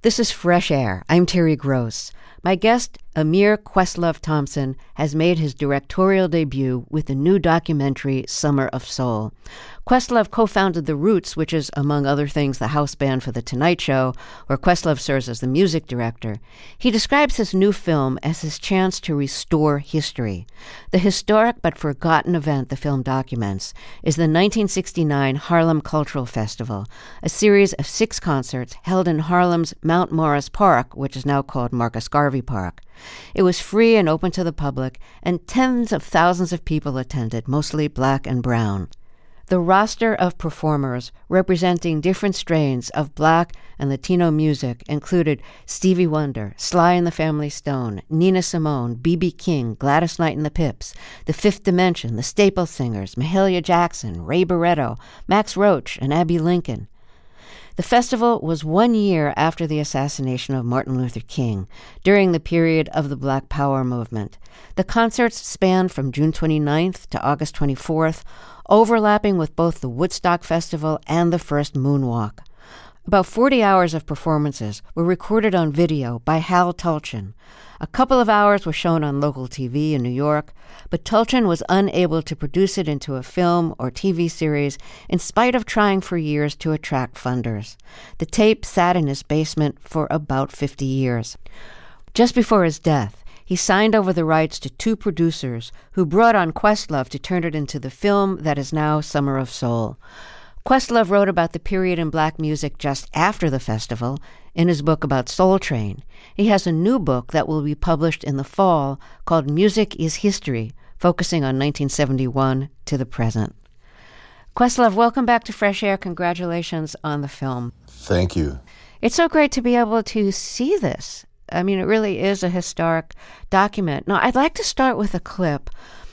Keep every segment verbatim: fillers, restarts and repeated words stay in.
This is Fresh Air. I'm Terry Gross. My guest, Amir Questlove Thompson, has made his directorial debut with the new documentary Summer of Soul. Questlove co-founded The Roots, which is, among other things, the house band for The Tonight Show, where Questlove serves as the music director. He describes his new film as his chance to restore history. The historic but forgotten event the film documents is the nineteen sixty-nine Harlem Cultural Festival, a series of six concerts held in Harlem's Mount Morris Park, which is now called Marcus Garvey Park. It was free and open to the public, and tens of thousands of people attended, mostly black and brown. The roster of performers representing different strains of black and Latino music included Stevie Wonder, Sly and the Family Stone, Nina Simone, B B King, Gladys Knight and the Pips, The Fifth Dimension, the Staple Singers, Mahalia Jackson, Ray Barretto, Max Roach, and Abbey Lincoln. The festival was one year after the assassination of Martin Luther King, during the period of the Black Power movement. The concerts spanned from June twenty-ninth to August twenty-fourth, overlapping with both the Woodstock Festival and the first Moonwalk. About forty hours of performances were recorded on video by Hal Tulchin. A couple of hours were shown on local T V in New York, but Tulchin was unable to produce it into a film or T V series in spite of trying for years to attract funders. The tape sat in his basement for about fifty years. Just before his death, he signed over the rights to two producers who brought on Questlove to turn it into the film that is now Summer of Soul. Questlove wrote about the period in black music just after the festival in his book about Soul Train. He has a new book that will be published in the fall called Music is History, focusing on nineteen seventy-one to the present. Questlove, welcome back to Fresh Air. Congratulations on the film. Thank you. It's so great to be able to see this. I mean, it really is a historic document. Now, I'd like to start with a clip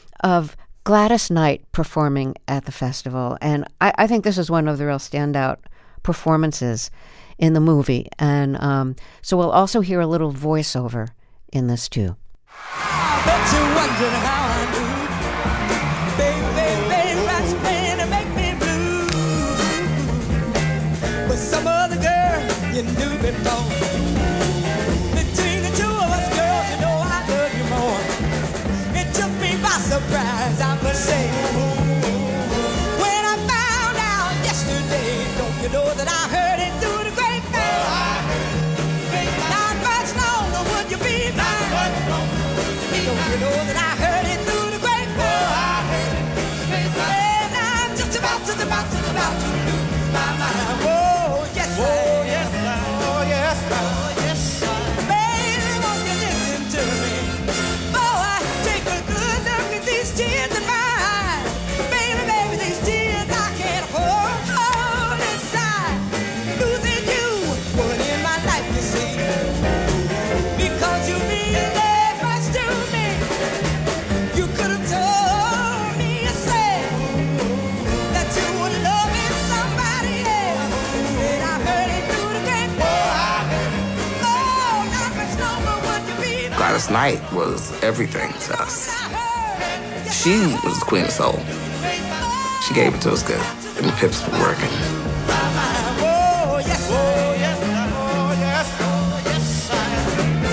of Gladys Knight performing at the festival, and I, I think this is one of the real standout performances in the movie. And um, so we'll also hear a little voiceover in this too. I bet you're wondering how I do. Baby, baby, baby, that's pain to make me blue. But some other girl you knew before. Between the two of us, girls, you know I love you more. It took me by surprise, I must say. When I found out yesterday, don't you know that I heard it through the grapevine? Not much longer would you be mine. Don't you know that I heard it through the grapevine? And I'm just about, just about, just about to lose my mind. Whoa, yes, I am. Yes, I am. Oh, yes, I am. Oh, yes, I am. Baby, won't you listen to me? Boy, take a good look at these tears of mine. Baby, baby, these tears I can't hold, hold inside. Losing you, put in my life, you see. Because you mean that much to me. You could have told me, you said, that you were loving somebody else. Said I heard it through the grapevine. Oh, not much longer would you be mine. Gladys Knight was everything to us. She was the queen of soul. She gave it to us good, and the Pips were working. Oh, yes, oh, yes, oh, yes, oh, yes, I am.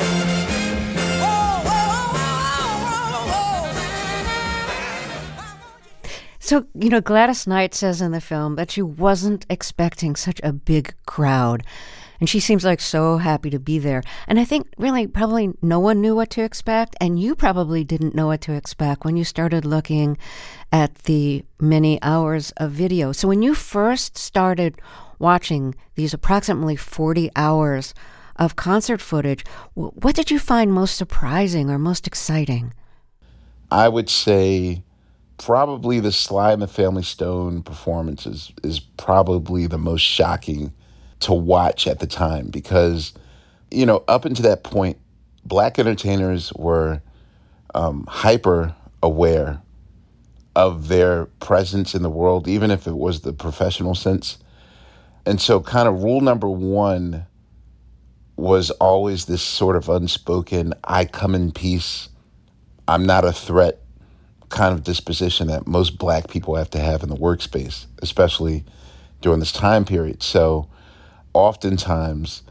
Oh, oh, oh, oh, oh, oh. So, you know, Gladys Knight says in the film that she wasn't expecting such a big crowd. And she seems like so happy to be there. And I think really probably no one knew what to expect. And you probably didn't know what to expect when you started looking at the many hours of video. So when you first started watching these approximately forty hours of concert footage, what did you find most surprising or most exciting? I would say probably the Sly and the Family Stone performance is, is probably the most shocking to watch at the time because, you know, up until that point, black entertainers were um, hyper aware of their presence in the world, even if it was the professional sense. And so kind of rule number one was always this sort of unspoken, I come in peace, I'm not a threat kind of disposition that most black people have to have in the workspace, especially during this time period. So oftentimes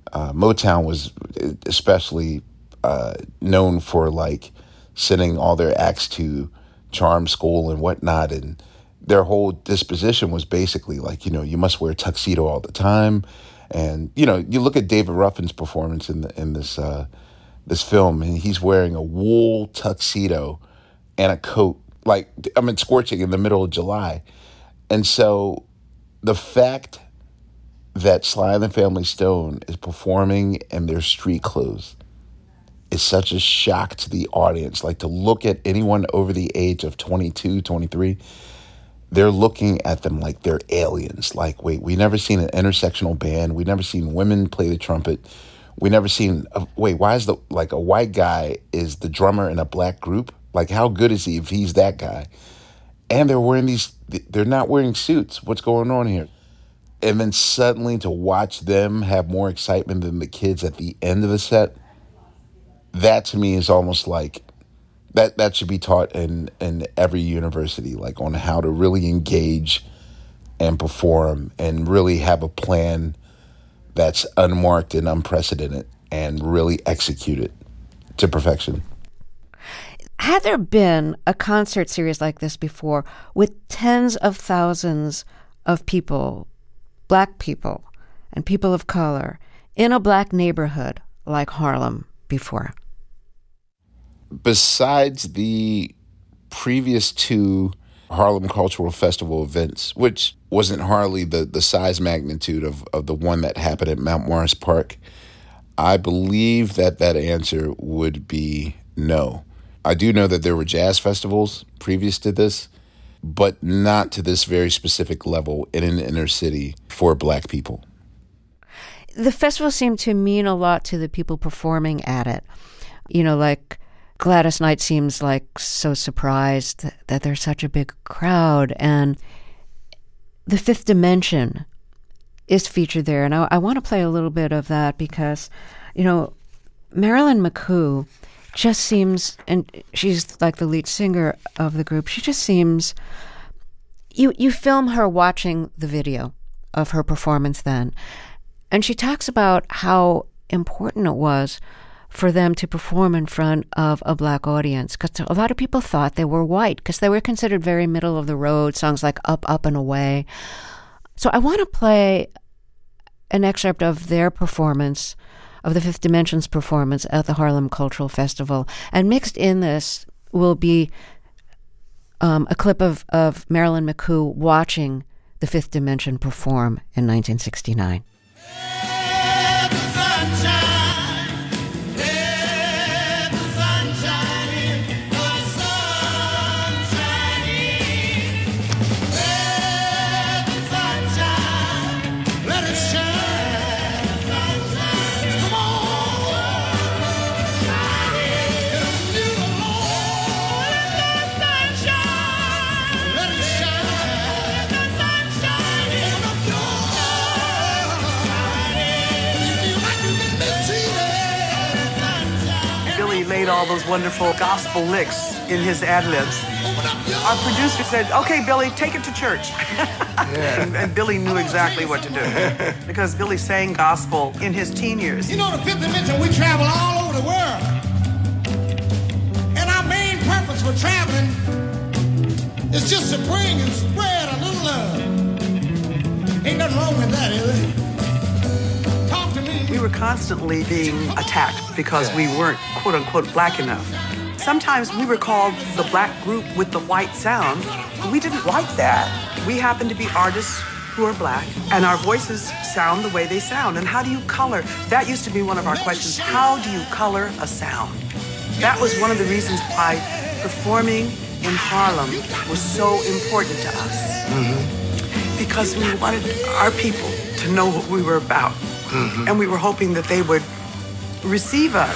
Uh, Motown was especially uh, known for like sending all their acts to charm school and whatnot, and their whole disposition was basically like, you know, you must wear a tuxedo all the time. And, you know, you look at David Ruffin's performance in the, in this uh, this film, and he's wearing a wool tuxedo and a coat, like, I mean, scorching in the middle of July. And so the fact that Sly and the Family Stone is performing in their street clothes is such a shock to the audience. Like, to look at anyone over the age of twenty-two, twenty-three, they're looking at them like they're aliens. Like, wait, we never seen an intersectional band. We never seen women play the trumpet. We never seen, uh, wait, why is the, like, a white guy is the drummer in a black group? Like, how good is he if he's that guy? And they're wearing these, they're not wearing suits. What's going on here? And then suddenly to watch them have more excitement than the kids at the end of the set, that to me is almost like, That that should be taught in, in every university, like on how to really engage and perform and really have a plan that's unmarked and unprecedented and really execute it to perfection. Had there been a concert series like this before with tens of thousands of people, black people and people of color, in a black neighborhood like Harlem before? Besides the previous two Harlem Cultural Festival events, which wasn't hardly the, the size magnitude of, of the one that happened at Mount Morris Park, I believe that that answer would be no. I do know that there were jazz festivals previous to this, but not to this very specific level in an inner city for black people. The festival seemed to mean a lot to the people performing at it. You know, like Gladys Knight seems like so surprised that, that there's such a big crowd. And The Fifth Dimension is featured there. And I, I want to play a little bit of that because, you know, Marilyn McCoo just seems, and she's like the lead singer of the group, she just seems, you, you film her watching the video of her performance then. And she talks about how important it was for them to perform in front of a black audience, because a lot of people thought they were white because they were considered very middle of the road, songs like Up, Up and Away. So I want to play an excerpt of their performance, of the Fifth Dimension's performance at the Harlem Cultural Festival. And mixed in this will be um, a clip of, of Marilyn McCoo watching the Fifth Dimension perform in nineteen sixty-nine. All those wonderful gospel licks in his ad-libs. Our producer said, okay, Billy, take it to church. Yeah. and, and Billy knew exactly what to do because Billy sang gospel in his teen years. You know, the Fifth Dimension, we travel all over the world. And our main purpose for traveling is just to bring and spread a little love. Ain't nothing wrong with that, is it? We were constantly being attacked because we weren't, quote unquote, black enough. Sometimes we were called the black group with the white sound. We didn't like that. We happen to be artists who are black, and our voices sound the way they sound. And how do you color? That used to be one of our questions. How do you color a sound? That was one of the reasons why performing in Harlem was so important to us. Mm-hmm. Because we wanted our people to know what we were about. Mm-hmm. And we were hoping that they would receive us.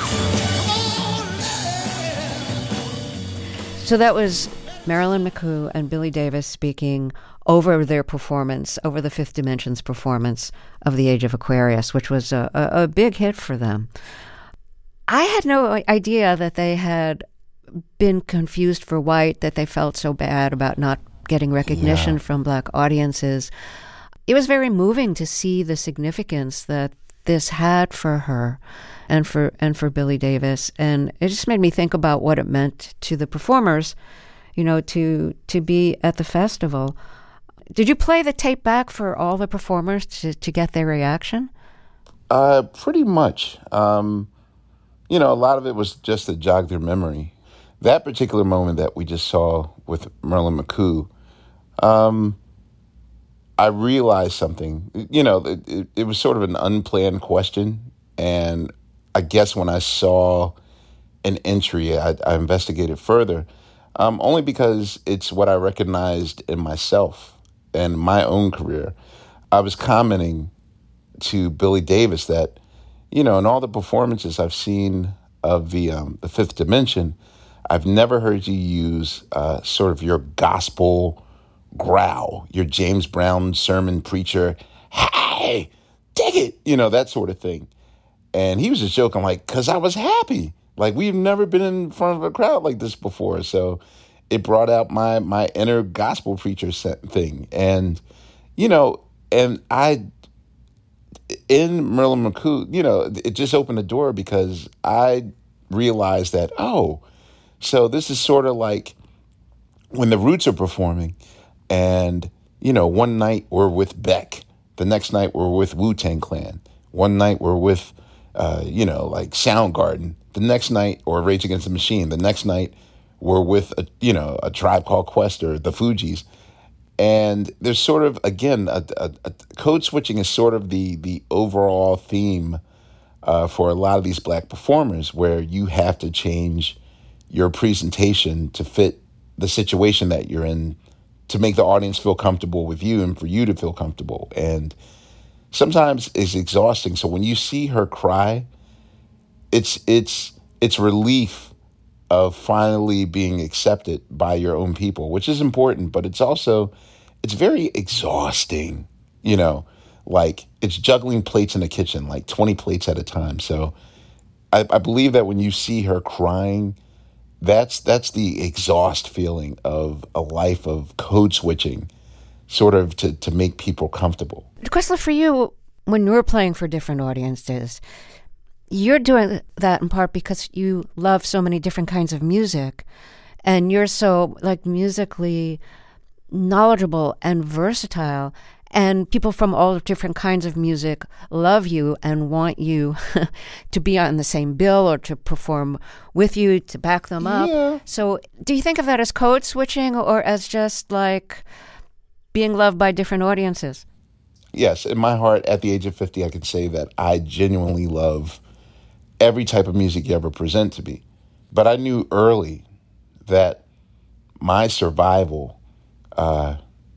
So that was Marilyn McCoo and Billy Davis speaking over their performance, over the Fifth Dimension's performance of The Age of Aquarius, which was a, a, a big hit for them. I had no idea that they had been confused for white, that they felt so bad about not getting recognition yeah. from black audiences. It was very moving to see the significance that this had for her and for and for Billy Davis. And it just made me think about what it meant to the performers, you know, to to be at the festival. Did you play the tape back for all the performers to, to get their reaction? Uh, pretty much. Um, you know, a lot of it was just to jog their memory. That particular moment that we just saw with Merlin McCoo, um, I realized something. You know, it, it, it was sort of an unplanned question. And I guess when I saw an entry, I, I investigated further, um, only because it's what I recognized in myself and my own career. I was commenting to Billy Davis that, you know, in all the performances I've seen of the um, the Fifth Dimension, I've never heard you use uh, sort of your gospel growl, your James Brown sermon preacher, hey, dig it, you know, that sort of thing. And he was just joking, like, because I was happy. Like, we've never been in front of a crowd like this before. So it brought out my my inner gospel preacher thing. And, you know, and I, in Merlin McCoo, you know, it just opened the door because I realized that, oh, so this is sort of like when the Roots are performing and, you know, one night we're with Beck. The next night we're with Wu-Tang Clan. One night we're with, uh, you know, like Soundgarden. The next night, or Rage Against the Machine. The next night we're with, a, you know, a Tribe Called Quest or the Fugees. And there's sort of, again, a, a, a code switching is sort of the the overall theme uh, for a lot of these black performers, where you have to change your presentation to fit the situation that you're in, to make the audience feel comfortable with you and for you to feel comfortable. And sometimes it's exhausting. So when you see her cry, it's it's it's relief of finally being accepted by your own people, which is important, but it's also, it's very exhausting, you know, like it's juggling plates in the kitchen, like twenty plates at a time. So I, I believe that when you see her crying, that's that's the exhaust feeling of a life of code switching, sort of to, to make people comfortable. Questlove, for you, when you're playing for different audiences, you're doing that in part because you love so many different kinds of music, and you're so like musically knowledgeable and versatile, and people from all different kinds of music love you and want you to be on the same bill or to perform with you, to back them up. Yeah. So do you think of that as code switching or as just like being loved by different audiences? Yes, in my heart, at the age of fifty, I can say that I genuinely love every type of music you ever present to me. But I knew early that my survival uh,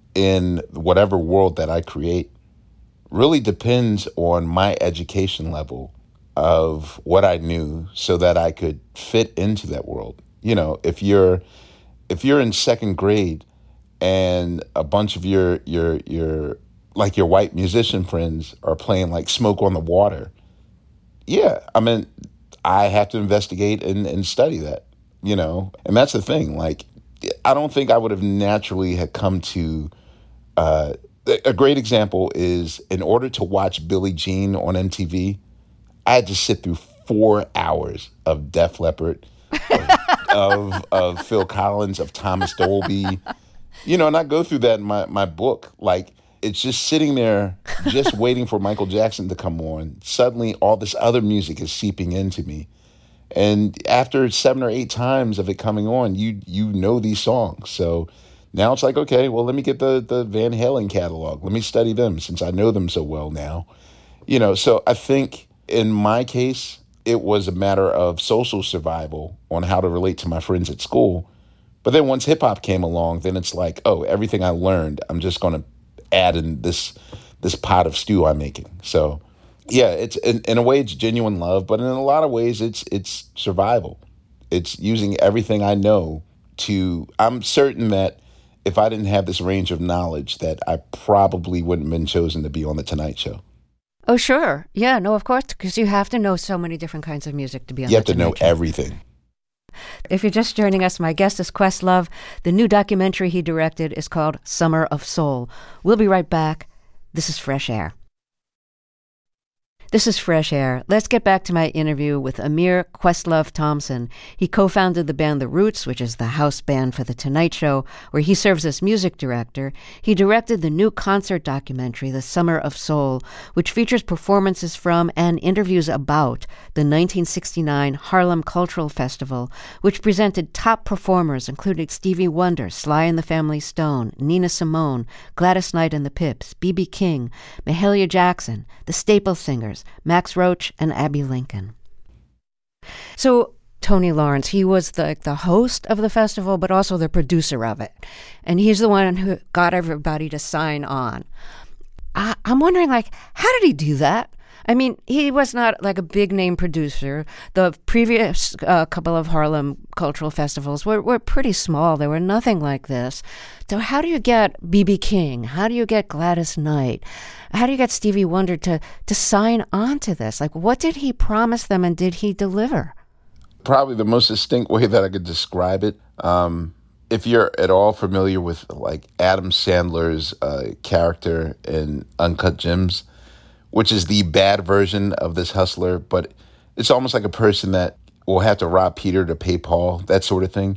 in whatever world that I create really depends on my education level of what I knew so that I could fit into that world. You know, if you're if you're in second grade and a bunch of your your your like your white musician friends are playing like Smoke on the Water, yeah, I mean, I have to investigate and, and study that, you know? And that's the thing. Like, I don't think I would have naturally had come to... Uh, a great example is, in order to watch Billie Jean on M T V, I had to sit through four hours of Def Leppard, of, of, of Phil Collins, of Thomas Dolby. You know, and I go through that in my, my book. Like, it's just sitting there, just waiting for Michael Jackson to come on. Suddenly, all this other music is seeping into me. And after seven or eight times of it coming on, you you know these songs. So now it's like, okay, well, let me get the, the Van Halen catalog. Let me study them since I know them so well now. You know, so I think in my case, it was a matter of social survival on how to relate to my friends at school. But then once hip-hop came along, then it's like, oh, everything I learned, I'm just going to add in this this pot of stew I'm making. So yeah, it's in, in a way it's genuine love, but in a lot of ways it's it's survival. It's using everything I know to, I'm certain that if I didn't have this range of knowledge, that I probably wouldn't have been chosen to be on The Tonight Show. Oh, sure. Yeah, no, of course, because you have to know so many different kinds of music to be on You have The to know Tonight Show. everything. If you're just joining us, my guest is Questlove. The new documentary he directed is called Summer of Soul. We'll be right back. This is Fresh Air. This is Fresh Air. Let's get back to my interview with Amir Questlove Thompson. He co-founded the band The Roots, which is the house band for The Tonight Show, where he serves as music director. He directed the new concert documentary, The Summer of Soul, which features performances from and interviews about the nineteen sixty-nine Harlem Cultural Festival, which presented top performers including Stevie Wonder, Sly and the Family Stone, Nina Simone, Gladys Knight and the Pips, B B King, Mahalia Jackson, the Staple Singers, Max Roach, and Abby Lincoln. So Tony Lawrence, he was the, the host of the festival, but also the producer of it. And he's the one who got everybody to sign on. I, I'm wondering, like, how did he do that? I mean, he was not like a big-name producer. The previous uh, couple of Harlem cultural festivals were, were pretty small. They were nothing like this. So how do you get B B King? How do you get Gladys Knight? How do you get Stevie Wonder to, to sign on to this? Like, what did he promise them and did he deliver? Probably the most distinct way that I could describe it, um, if you're at all familiar with, like, Adam Sandler's uh, character in Uncut Gems, which is the bad version of this hustler, but it's almost like a person that will have to rob Peter to pay Paul, that sort of thing.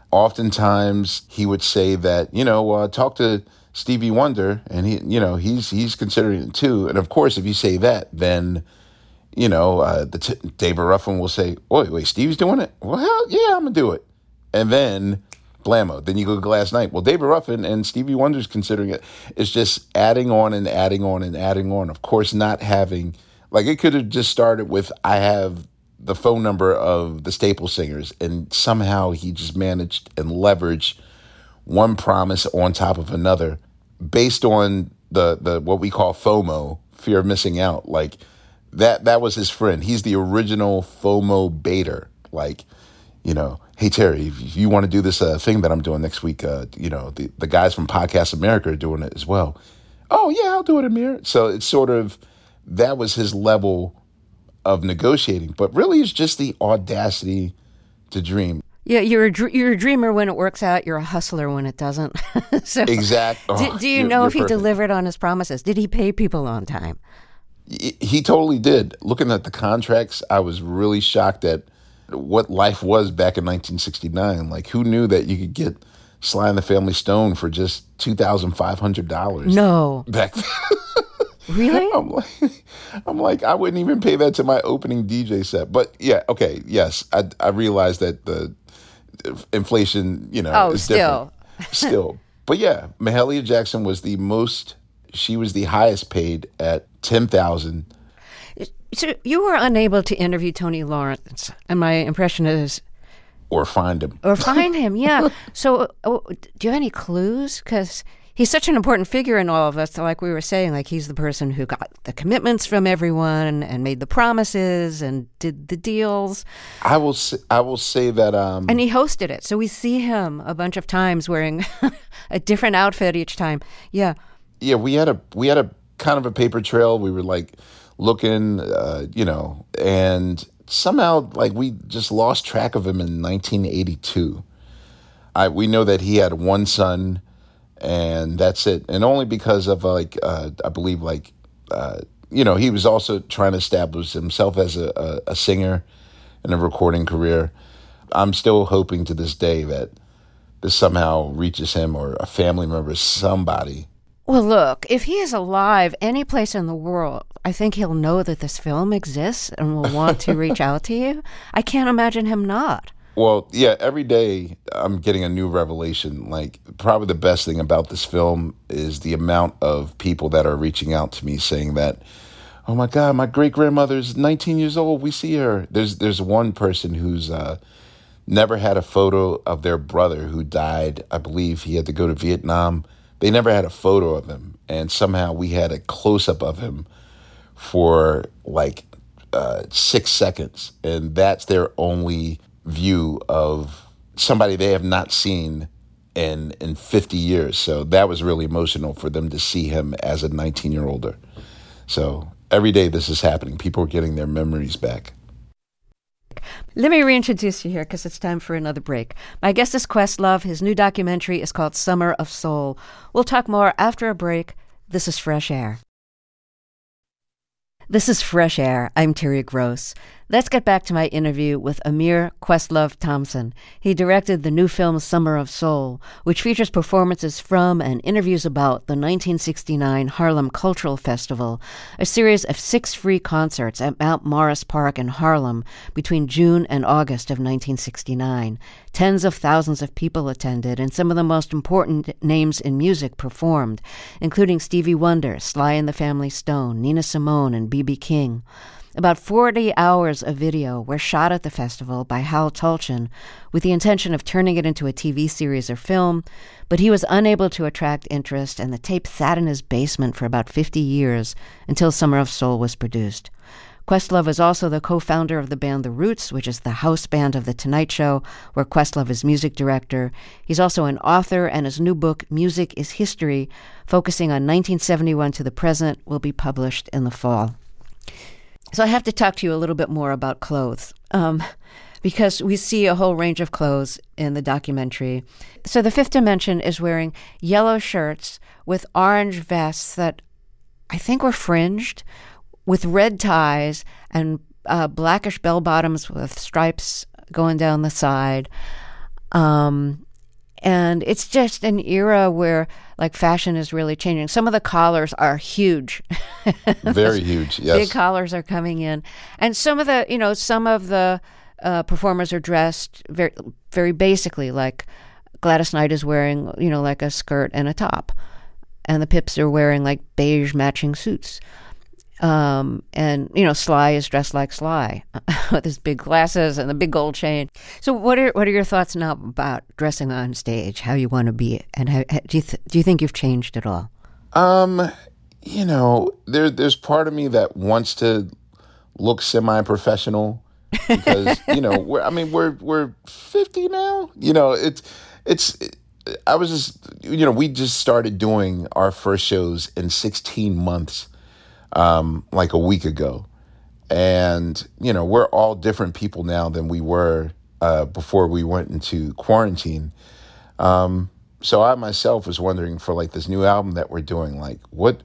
Oftentimes, he would say that, you know, uh, talk to Stevie Wonder, and he, you know, he's he's considering it too. And of course, if you say that, then, you know, uh, the t- David Ruffin will say, "Wait, wait, Stevie's doing it? Well, hell, yeah, I'm gonna do it." And then blammo. Then you go to Gladys Knight. Well, David Ruffin and Stevie Wonder's considering it. It's just adding on and adding on and adding on. Of course, not having, like, it could have just started with, I have the phone number of the Staple Singers, and somehow he just managed and leveraged one promise on top of another based on the, the what we call FOMO, fear of missing out. Like, that, that was his friend. He's the original FOMO baiter. Like, you know, hey, Terry, if you want to do this uh, thing that I'm doing next week, uh, you know, the, the guys from Podcast America are doing it as well. Oh, yeah, I'll do it, Amir. So it's sort of, that was his level of negotiating. But really, it's just the audacity to dream. Yeah, you're a, dr- you're a dreamer when it works out. You're a hustler when it doesn't. So, exactly. Do, oh, do you you're, know you're if he perfect. delivered on his promises? Did he pay people on time? He, he totally did. Looking at the contracts, I was really shocked at what life was back in nineteen sixty-nine. Like, who knew that you could get Sly and the Family Stone for just two thousand five hundred dollars? No. Back then. Really? I'm like, I'm like, I wouldn't even pay that to my opening D J set. But yeah, okay, yes, I I realized that the inflation, you know, oh, is still. different. Still. But yeah, Mahalia Jackson was the most, she was the highest paid at ten thousand dollars. So you were unable to interview Tony Lawrence, and my impression is... Or find him. Or find him, yeah. So oh, do you have any clues? Because he's such an important figure in all of us. So like we were saying, like he's the person who got the commitments from everyone and made the promises and did the deals. I will say, I will say that... Um, and he hosted it. So we see him a bunch of times wearing a different outfit each time. Yeah. Yeah, we had a we had a kind of a paper trail. We were like... looking, uh, you know, and somehow, like, we just lost track of him in nineteen eighty-two. I we know that he had one son, and that's it. And only because of, like, uh, I believe, like, uh, you know, he was also trying to establish himself as a, a, a singer and a recording career. I'm still hoping to this day that this somehow reaches him or a family member, somebody. Well, look, if he is alive any place in the world, I think he'll know that this film exists and will want to reach out to you. I can't imagine him not. Well, yeah, every day I'm getting a new revelation. Like, probably the best thing about this film is the amount of people that are reaching out to me saying that, oh my God, my great-grandmother's nineteen years old. We see her. There's there's one person who's uh, never had a photo of their brother who died. I believe he had to go to Vietnam. They never had a photo of him. And somehow we had a close-up of him for like uh, six seconds. And that's their only view of somebody they have not seen in in fifty years. So that was really emotional for them to see him as a nineteen-year-older. So every day this is happening. People are getting their memories back. Let me reintroduce you here because it's time for another break. My guest is Questlove. His new documentary is called Summer of Soul. We'll talk more after a break. This is Fresh Air. This is Fresh Air. I'm Terry Gross. Let's get back to my interview with Amir Questlove Thompson. He directed the new film Summer of Soul, which features performances from and interviews about the nineteen sixty-nine Harlem Cultural Festival, a series of six free concerts at Mount Morris Park in Harlem between June and August of nineteen sixty-nine. Tens of thousands of people attended, and some of the most important names in music performed, including Stevie Wonder, Sly and the Family Stone, Nina Simone, and B B King. About forty hours of video were shot at the festival by Hal Tulchin with the intention of turning it into a T V series or film, but he was unable to attract interest, and the tape sat in his basement for about fifty years until Summer of Soul was produced. Questlove is also the co-founder of the band The Roots, which is the house band of The Tonight Show, where Questlove is music director. He's also an author, and his new book, Music is History, focusing on nineteen seventy-one to the present, will be published in the fall. So I have to talk to you a little bit more about clothes, um, because we see a whole range of clothes in the documentary. So the Fifth Dimension is wearing yellow shirts with orange vests that I think were fringed, with red ties and uh, blackish bell bottoms with stripes going down the side. Um, and it's just an era where like fashion is really changing. Some of the collars are huge. Very huge, yes. Big collars are coming in. And some of the, you know, some of the uh, performers are dressed very, very basically, like Gladys Knight is wearing, you know, like a skirt and a top. And the Pips are wearing like beige matching suits. Um, and, you know, Sly is dressed like Sly with his big glasses and the big gold chain. So what are what are your thoughts now about dressing on stage, how you want to be? And how, do you th- do you think you've changed at all? Um, you know, there there's part of me that wants to look semi-professional because, you know, we're, I mean, we're we're fifty now. You know, it's it's. It, I was just, you know, we just started doing our first shows in sixteen months. Um, like a week ago. And, you know, we're all different people now than we were uh, before we went into quarantine. Um, so I myself was wondering for like this new album that we're doing, like what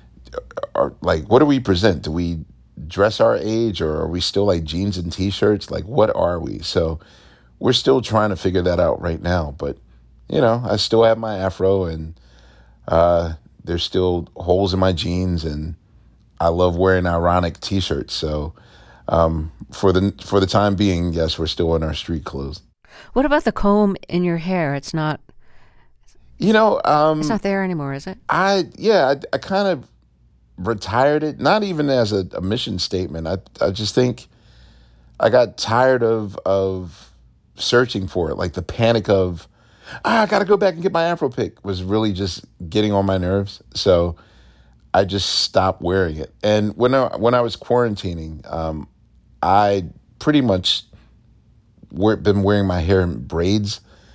are, like, what do we present? Do we dress our age, or are we still like jeans and t-shirts? Like, what are we? So we're still trying to figure that out right now. But, you know, I still have my afro, and uh, there's still holes in my jeans, and I love wearing ironic T-shirts. So um, for the for the time being, yes, we're still in our street clothes. What about the comb in your hair? It's not. You know, um, it's not there anymore, is it? I yeah, I, I kind of retired it. Not even as a, a mission statement. I I just think I got tired of of searching for it. Like the panic of ah, I got to go back and get my Afro pick was really just getting on my nerves. So I just stopped wearing it. And when I, when I was quarantining, um, I pretty much wear, been wearing my hair in braids,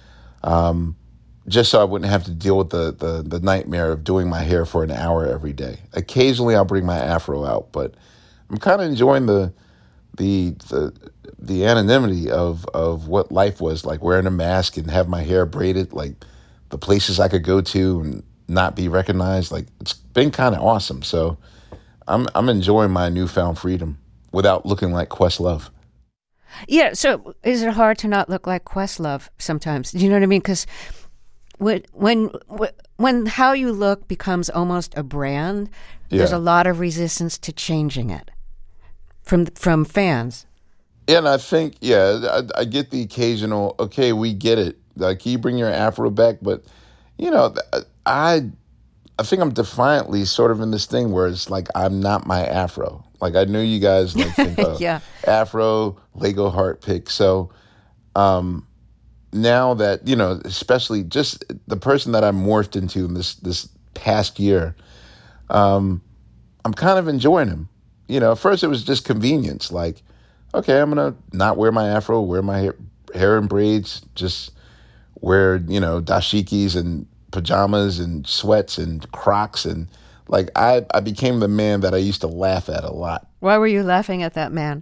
um, just so I wouldn't have to deal with the, the the nightmare of doing my hair for an hour every day. Occasionally, I'll bring my afro out, but I'm kind of enjoying the the the the anonymity of of what life was like, wearing a mask and have my hair braided, like the places I could go to and not be recognized. Like, it's been kind of awesome. So I'm I'm enjoying my newfound freedom without looking like Questlove. Yeah. So is it hard to not look like Questlove sometimes? Do you know what I mean? Because when when when how you look becomes almost a brand, yeah. There's a lot of resistance to changing it from from fans. Yeah, and I think yeah, I, I get the occasional. Okay, we get it. Like, can you bring your afro back? But you know, I I think I'm defiantly sort of in this thing where it's like I'm not my afro. Like, I know you guys like think of yeah. afro, Lego heart pick. So um, now that, you know, especially just the person that I morphed into in this this past year, um, I'm kind of enjoying him. You know, at first it was just convenience. Like, okay, I'm going to not wear my afro, wear my hair, hair in braids, just wear, you know, dashikis and pajamas and sweats and Crocs, and like I, I became the man that I used to laugh at a lot. Why were you laughing at that man?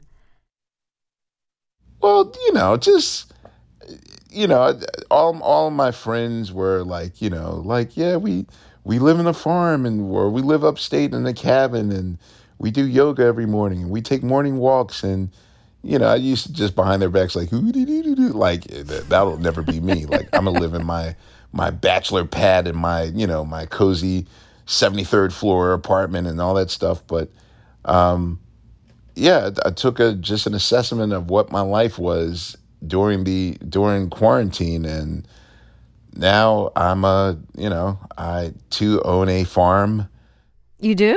Well, you know, just you know, all all of my friends were like, you know, like yeah, we we live in a farm, and or we live upstate in a cabin, and we do yoga every morning, and we take morning walks. And, you know, I used to just behind their backs like, "Hoo-dee-dee-dee-dee," like that, that'll never be me. Like, I'm going to live in my, my bachelor pad in my, you know, my cozy seventy-third floor apartment and all that stuff. But, um, yeah, I took a, just an assessment of what my life was during the, during quarantine. And now I'm a, you know, I too own a farm. You do?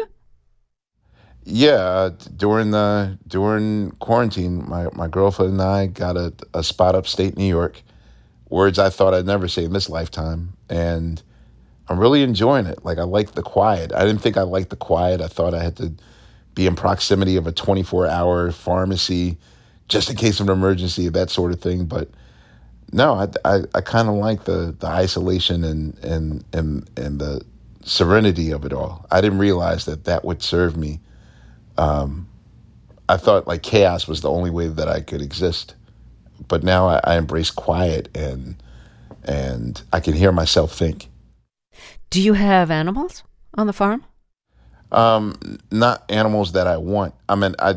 Yeah, during the during quarantine, my, my girlfriend and I got a, a spot upstate New York. Words I thought I'd never say in this lifetime, and I'm really enjoying it. Like, I like the quiet. I didn't think I liked the quiet. I thought I had to be in proximity of a twenty-four hour pharmacy just in case of an emergency, that sort of thing. But no, I I, I kind of like the the isolation and and and and the serenity of it all. I didn't realize that that would serve me. Um, I thought like chaos was the only way that I could exist, but now I, I embrace quiet, and and I can hear myself think. Do you have animals on the farm? Um, not animals that I want. I mean, I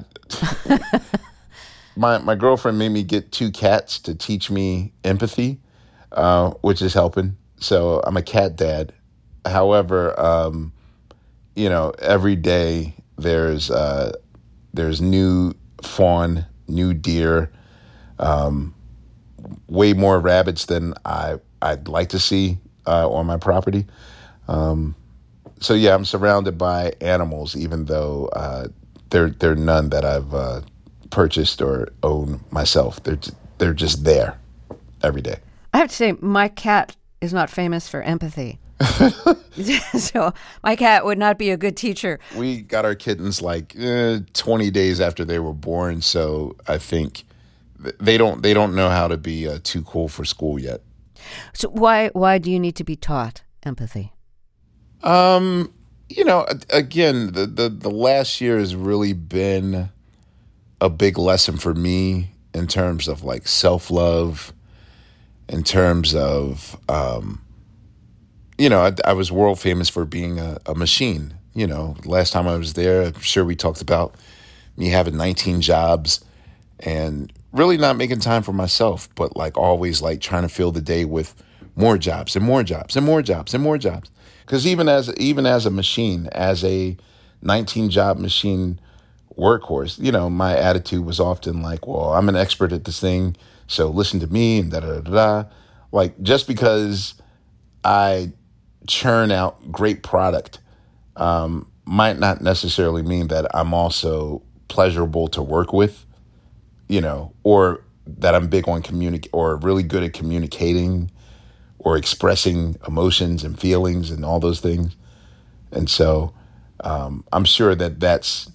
my my girlfriend made me get two cats to teach me empathy, uh, which is helping. So I'm a cat dad. However, um, you know, every day there's uh, there's new fawn, new deer, um, way more rabbits than I I'd like to see uh, on my property. Um, so yeah, I'm surrounded by animals, even though uh, they're they're none that I've uh, purchased or own myself. They're they're just there every day. I have to say, my cat is not famous for empathy. So my cat would not be a good teacher. We got our kittens like eh, twenty days after they were born, so I think they don't they don't know how to be uh, too cool for school yet. So why why do you need to be taught empathy? Um, you know, again, the, the, the last year has really been a big lesson for me in terms of like self-love, in terms of, um, you know, I, I was world famous for being a, a machine. You know, last time I was there, I'm sure we talked about me having nineteen jobs and really not making time for myself, but like always like trying to fill the day with more jobs and more jobs and more jobs and more jobs. Because even as even as a machine, as a nineteen job machine workhorse, you know, my attitude was often like, well, I'm an expert at this thing, so listen to me and da da da da. Like, just because I churn out great product um, might not necessarily mean that I'm also pleasurable to work with, you know, or that I'm big on communic or really good at communicating or expressing emotions and feelings and all those things. And so um, I'm sure that that's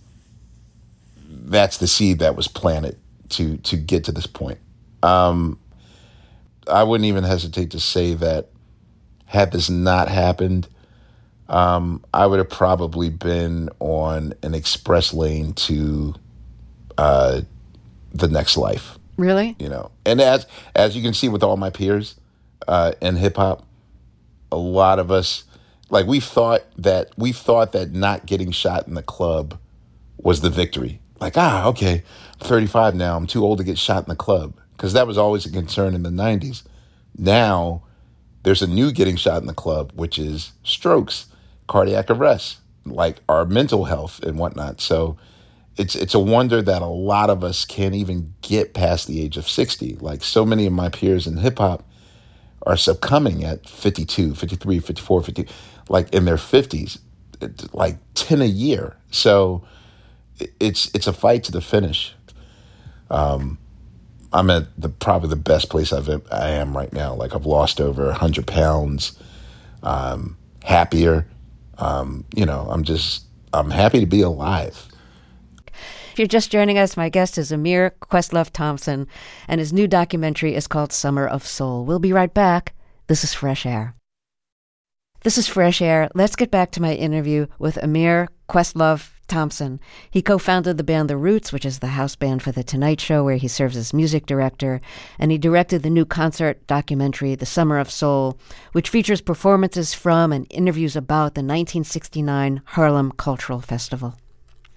that's the seed that was planted to to get to this point. Um, I wouldn't even hesitate to say that had this not happened, um, I would have probably been on an express lane to uh, the next life. Really? You know, and as as you can see with all my peers, Uh, in hip hop, a lot of us, like we thought that we thought that not getting shot in the club was the victory. Like, ah, okay, I'm thirty-five now. I'm too old to get shot in the club, because that was always a concern in the nineties. Now there's a new getting shot in the club, which is strokes, cardiac arrest, like our mental health and whatnot. So it's it's a wonder that a lot of us can't even get past the age of sixty. Like so many of my peers in hip hop are succumbing at fifty-two, fifty-three, fifty-four, fifty, like in their fifties, like ten a year. So it's it's a fight to the finish. Um, I'm at the probably the best place I've I am right now. Like I've lost over one hundred pounds, um, happier. Um, you know, I'm just I'm happy to be alive. If you're just joining us, my guest is Ahmir Questlove Thompson, and his new documentary is called Summer of Soul. We'll be right back. This is Fresh Air. This is Fresh Air. Let's get back to my interview with Ahmir Questlove Thompson. He co-founded the band The Roots, which is the house band for The Tonight Show, where he serves as music director, and he directed the new concert documentary, The Summer of Soul, which features performances from and interviews about the nineteen sixty-nine Harlem Cultural Festival.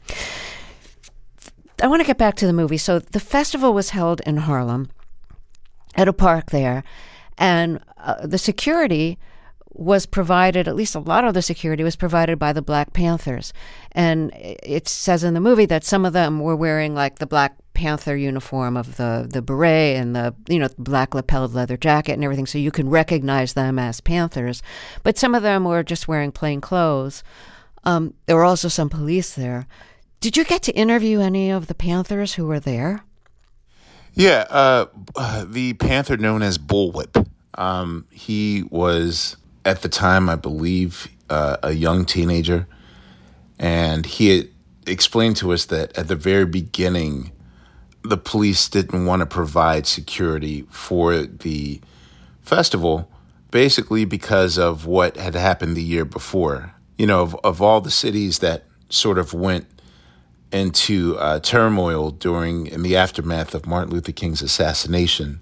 I want to get back to the movie. So the festival was held in Harlem at a park there, and uh, the security was provided, at least a lot of the security was provided by the Black Panthers. And it says in the movie that some of them were wearing like the Black Panther uniform of the, the beret and the, you know, black lapelled leather jacket and everything, so you can recognize them as Panthers. But some of them were just wearing plain clothes. Um, there were also some police there. Did you get to interview any of the Panthers who were there? Yeah, uh, the Panther known as Bullwhip. Um, he was, at the time, I believe, uh, a young teenager. And he had explained to us that at the very beginning, the police didn't want to provide security for the festival, basically because of what had happened the year before. You know, of, of all the cities that sort of went into uh, turmoil during, in the aftermath of Martin Luther King's assassination,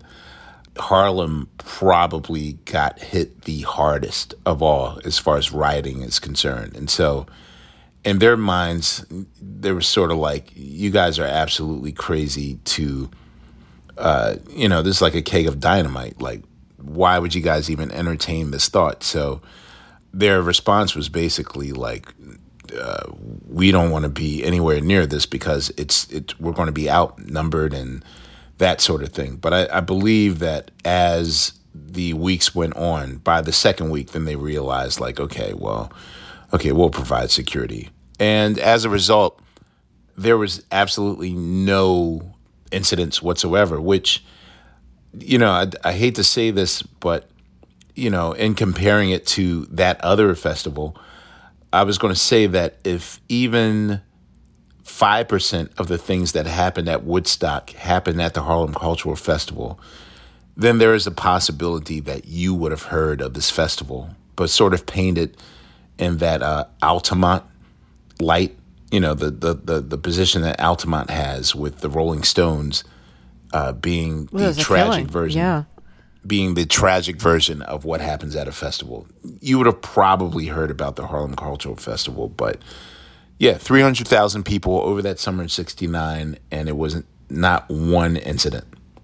Harlem probably got hit the hardest of all as far as rioting is concerned. And so in their minds, they were sort of like, you guys are absolutely crazy to, uh, you know, this is like a keg of dynamite. Like, why would you guys even entertain this thought? So their response was basically like, uh, we don't want to be anywhere near this because it's it, we're going to be outnumbered and that sort of thing. But I, I believe that as the weeks went on, by the second week, then they realized like, okay, well, okay, we'll provide security. And as a result, there was absolutely no incidents whatsoever, which, you know, I, I hate to say this, but, you know, in comparing it to that other festival, I was going to say that if even five percent of the things that happened at Woodstock happened at the Harlem Cultural Festival, then there is a possibility that you would have heard of this festival, but sort of painted in that uh, Altamont light, you know, the, the, the, the position that Altamont has with the Rolling Stones uh, being well, the tragic killing. version. Yeah. being the tragic version of what happens at a festival. You would have probably heard about the Harlem Cultural Festival, but yeah, three hundred thousand people over that summer in sixty-nine, and it wasn't not one incident.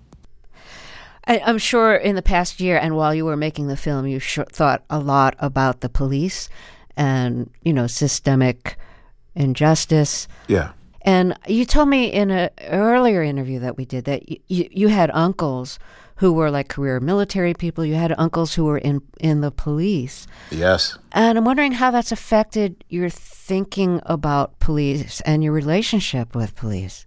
I, I'm sure in the past year and while you were making the film, you sh- thought a lot about the police and, you know, systemic injustice. Yeah. And you told me in an earlier interview that we did that you, you had uncles who were like career military people. You had uncles who were in, in the police. Yes. And I'm wondering how that's affected your thinking about police and your relationship with police.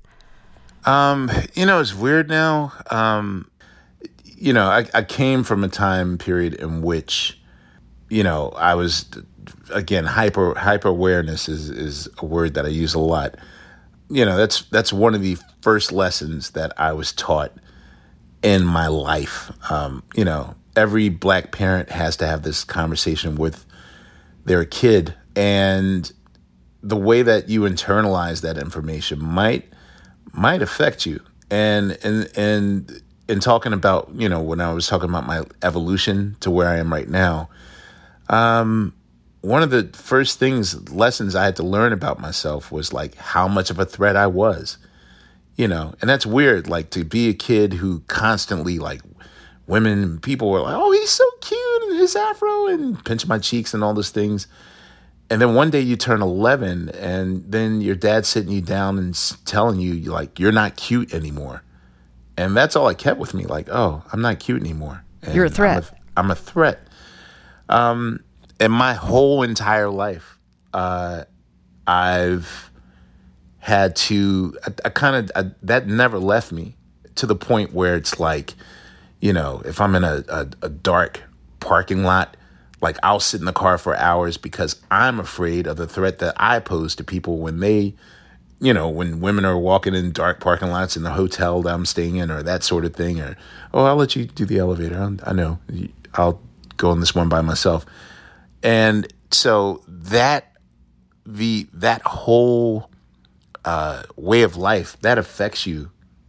Um, you know, it's weird now. Um, you know, I, I came from a time period in which, you know, I was, again, hyper hyper awareness is, is a word that I use a lot. You know, that's that's one of the first lessons that I was taught in my life. Um, you know, every black parent has to have this conversation with their kid, and the way that you internalize that information might might affect you. And and and in talking about, you know, when I was talking about my evolution to where I am right now, um, one of the first things, lessons I had to learn about myself was like how much of a threat I was, you know, and that's weird, like to be a kid who constantly like women and people were like, oh, he's so cute and his afro and pinch my cheeks and all those things. And then one day you turn eleven and then your dad's sitting you down and telling you like, you're not cute anymore. And that's all I kept with me. Like, oh, I'm not cute anymore. And You're a threat. I'm a, I'm a threat. Um, and my whole entire life, uh, I've had to, I, I kind of, that never left me to the point where it's like, you know, if I'm in a, a, a dark parking lot, like I'll sit in the car for hours because I'm afraid of the threat that I pose to people when they, you know, when women are walking in dark parking lots in the hotel that I'm staying in or that sort of thing, or, oh, I'll let you do the elevator. I'll, I know I'll go on this one by myself. And so that, the, that whole uh, way of life, that affects you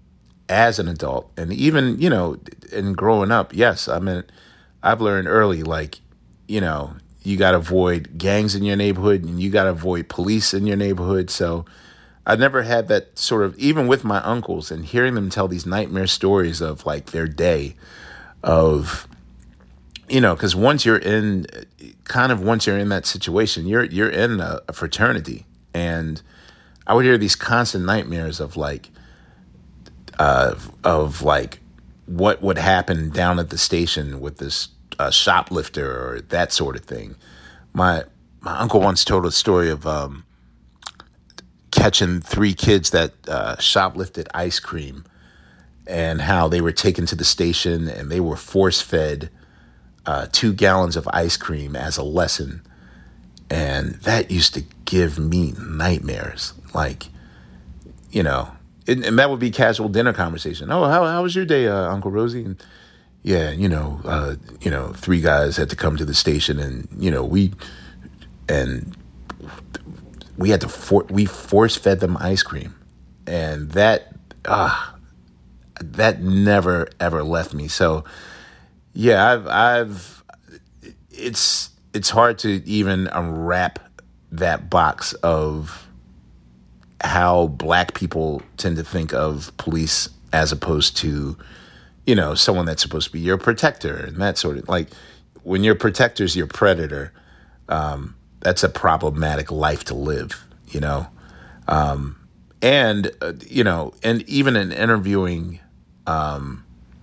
as an adult. And even, you know, in growing up, yes, I mean, I've learned early, like, you know, you got to avoid gangs in your neighborhood and you got to avoid police in your neighborhood. So I never had that sort of, even with my uncles and hearing them tell these nightmare stories of like their day of, you know, because once you're in, kind of once you're in that situation, you're you're in a, a fraternity. And I would hear these constant nightmares of like, uh, of like what would happen down at the station with this uh, shoplifter or that sort of thing. My my uncle once told a story of um, catching three kids that uh, shoplifted ice cream, and how they were taken to the station and they were force fed uh, two gallons of ice cream as a lesson. And that used to give me nightmares. Like, you know, and, and that would be casual dinner conversation. Oh, how how was your day, uh, Uncle Rosie? And yeah, you know, uh, you know, three guys had to come to the station, and you know, we and we had to for, we force fed them ice cream, and that ah, uh, that never ever left me. So yeah, I've I've it's. It's hard to even unwrap that box of how black people tend to think of police as opposed to, you know, someone that's supposed to be your protector and that sort of, like, when your protector's your predator, um, that's a problematic life to live, you know? Um, and, uh, you know, and even in interviewing um,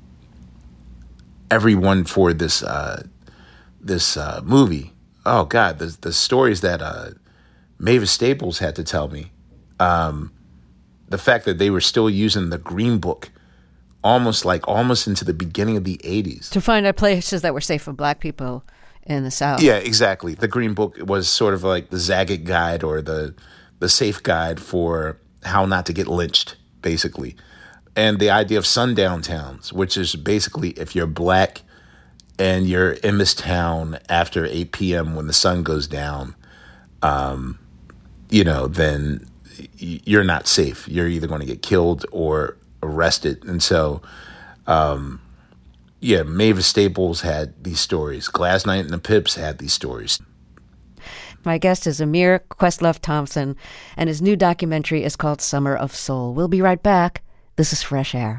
everyone for this, uh, this uh, movie, oh God, the the stories that uh, Mavis Staples had to tell me, um, the fact that they were still using the Green Book, almost like almost into the beginning of the eighties, to find out places that were safe for black people in the South. Yeah, exactly. The Green Book was sort of like the Zagat guide or the the safe guide for how not to get lynched, basically, and the idea of sundown towns, which is basically if you're black and you're in this town after eight p.m. when the sun goes down, um, you know, then you're not safe. You're either going to get killed or arrested. And so, um, yeah, Mavis Staples had these stories. Glass Knight and the Pips had these stories. My guest is Amir Questlove Thompson, and his new documentary is called Summer of Soul. We'll be right back. This is Fresh Air.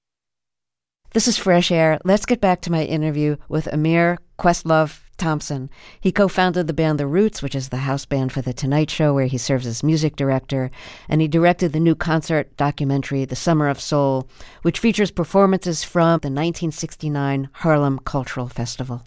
This is Fresh Air. Let's get back to my interview with Amir Questlove Thompson. He co-founded the band The Roots, which is the house band for The Tonight Show, where he serves as music director, and he directed the new concert documentary, The Summer of Soul, which features performances from the nineteen sixty-nine Harlem Cultural Festival.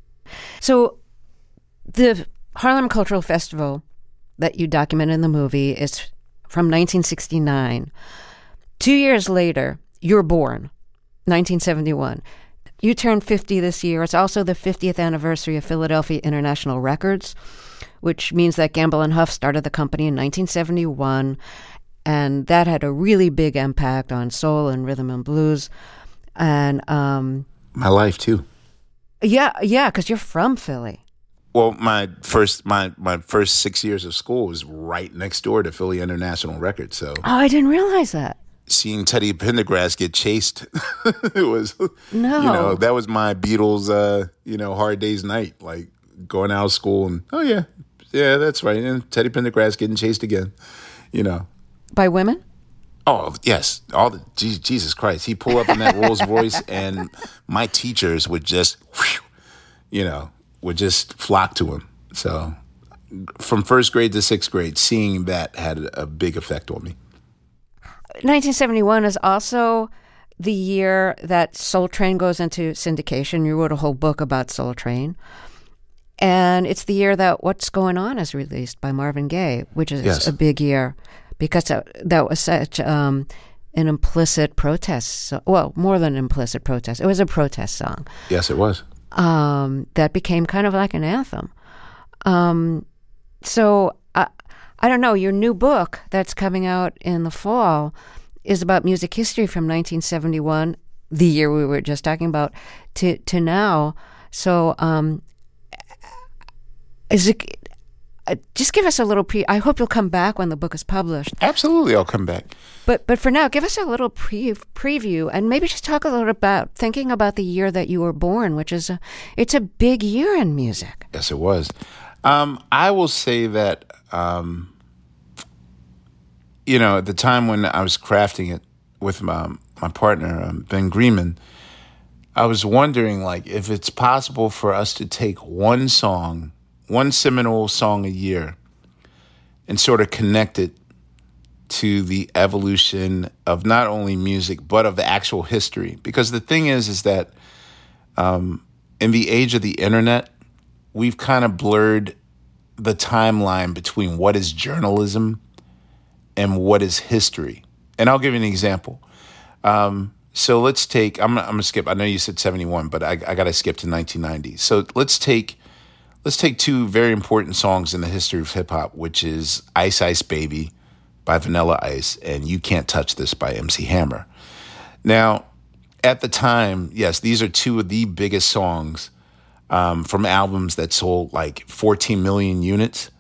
So the Harlem Cultural Festival that you document in the movie is from nineteen sixty-nine. Two years later, you're born. nineteen seventy-one. You turned fifty this year. It's also the fiftieth anniversary of Philadelphia International Records, which means that Gamble and Huff started the company in nineteen seventy-one, and that had a really big impact on soul and rhythm and blues. And um, my life too. Yeah, yeah, because you're from Philly. Well, my first my my first six years of school was right next door to Philly International Records. So oh, I didn't realize that. Seeing Teddy Pendergrass get chased, it was, no. you know, that was my Beatles, uh, you know, hard day's night, like going out of school and, oh, yeah, yeah, that's right. And Teddy Pendergrass getting chased again, you know. By women? Oh, yes. All the Jesus Christ. He'd pull up in that Rolls Royce and my teachers would just, whew, you know, would just flock to him. So from first grade to sixth grade, seeing that had a big effect on me. nineteen seventy-one is also the year that Soul Train goes into syndication. You wrote a whole book about Soul Train. And it's the year that What's Going On is released by Marvin Gaye, which is yes. a big year because that was such um, an implicit protest. So, well, more than an implicit protest. It was a protest song. Yes, it was. Um, that became kind of like an anthem. Um, so I, I don't know, your new book that's coming out in the fall is about music history from nineteen seventy-one, the year we were just talking about, to, to now. So um, is it... Uh, just give us a little pre... I hope you'll come back when the book is published. Absolutely, I'll come back. But but for now, give us a little pre- preview and maybe just talk a little about thinking about the year that you were born, which is a... It's a big year in music. Yes, it was. Um, I will say that, um, you know, at the time when I was crafting it with my, my partner, um, Ben Greenman, I was wondering, like, if it's possible for us to take one song, one seminal song a year, and sort of connect it to the evolution of not only music, but of the actual history. Because the thing is, is that um, in the age of the internet, we've kind of blurred the timeline between what is journalism and what is history. And I'll give you an example. Um, so let's take, I'm, I'm going to skip, I know you said seventy-one, but I, I got to skip to nineteen ninety. So let's take, let's take two very important songs in the history of hip hop, which is Ice Ice Baby by Vanilla Ice and You Can't Touch This by M C Hammer. Now, at the time, yes, these are two of the biggest songs um, from albums that sold like fourteen million units.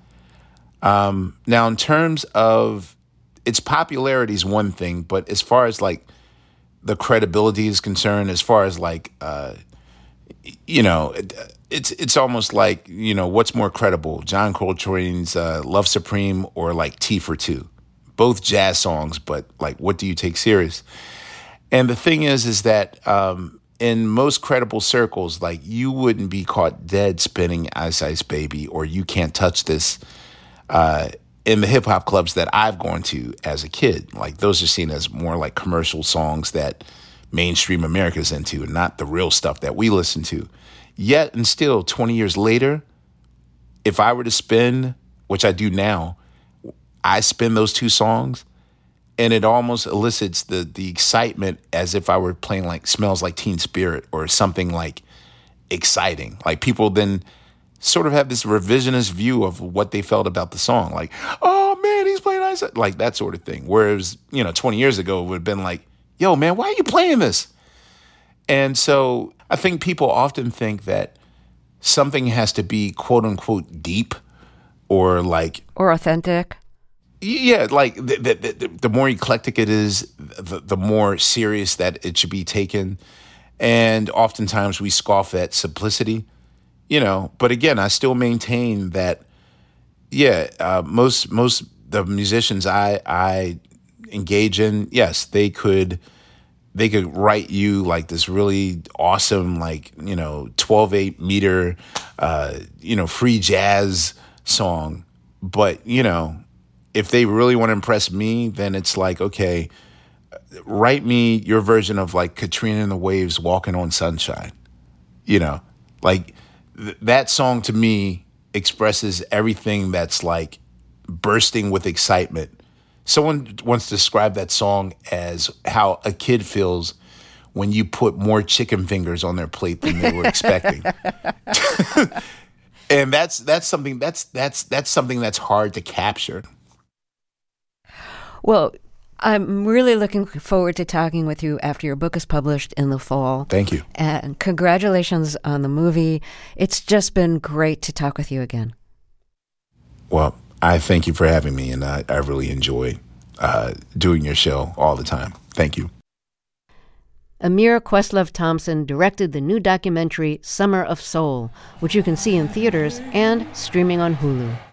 Um, now, in terms of its popularity is one thing, but as far as like the credibility is concerned, as far as like, uh, you know, it, it's it's almost like, you know, what's more credible, John Coltrane's uh, Love Supreme or like Tea for Two? Both jazz songs, but like, what do you take serious? And the thing is, is that um, in most credible circles, like you wouldn't be caught dead spinning Ice Ice Baby or You Can't Touch This uh, in the hip hop clubs that I've gone to as a kid. Like those are seen as more like commercial songs that mainstream America's into and not the real stuff that we listen to. Yet and still, twenty years later, if I were to spin, which I do now, I spin those two songs and it almost elicits the the excitement as if I were playing like Smells Like Teen Spirit or something like exciting. Like people then sort of have this revisionist view of what they felt about the song. Like, oh man, he's playing Ice, like that sort of thing. Whereas, you know, twenty years ago, it would have been like, yo, man, why are you playing this? And so I think people often think that something has to be quote unquote deep or like... Or authentic. Yeah, like the, the, the, the more eclectic it is, the, the more serious that it should be taken. And oftentimes we scoff at simplicity, you know. But again, I still maintain that, yeah, uh, most most the musicians I I engage in, yes, they could they could write you like this really awesome, like, you know, twelve eight meter, uh, you know, free jazz song. But, you know, if they really want to impress me, then it's like, okay, write me your version of like Katrina and the Waves, Walking on Sunshine. You know, like th- that song to me expresses everything that's like bursting with excitement. Someone once described that song as how a kid feels when you put more chicken fingers on their plate than they were expecting. And that's that's something that's that's that's something that's hard to capture. Well, I'm really looking forward to talking with you after your book is published in the fall. Thank you. And congratulations on the movie. It's just been great to talk with you again. Well, I thank you for having me, and I, I really enjoy uh, doing your show all the time. Thank you. Amir Questlove Thompson directed the new documentary Summer of Soul, which you can see in theaters and streaming on Hulu.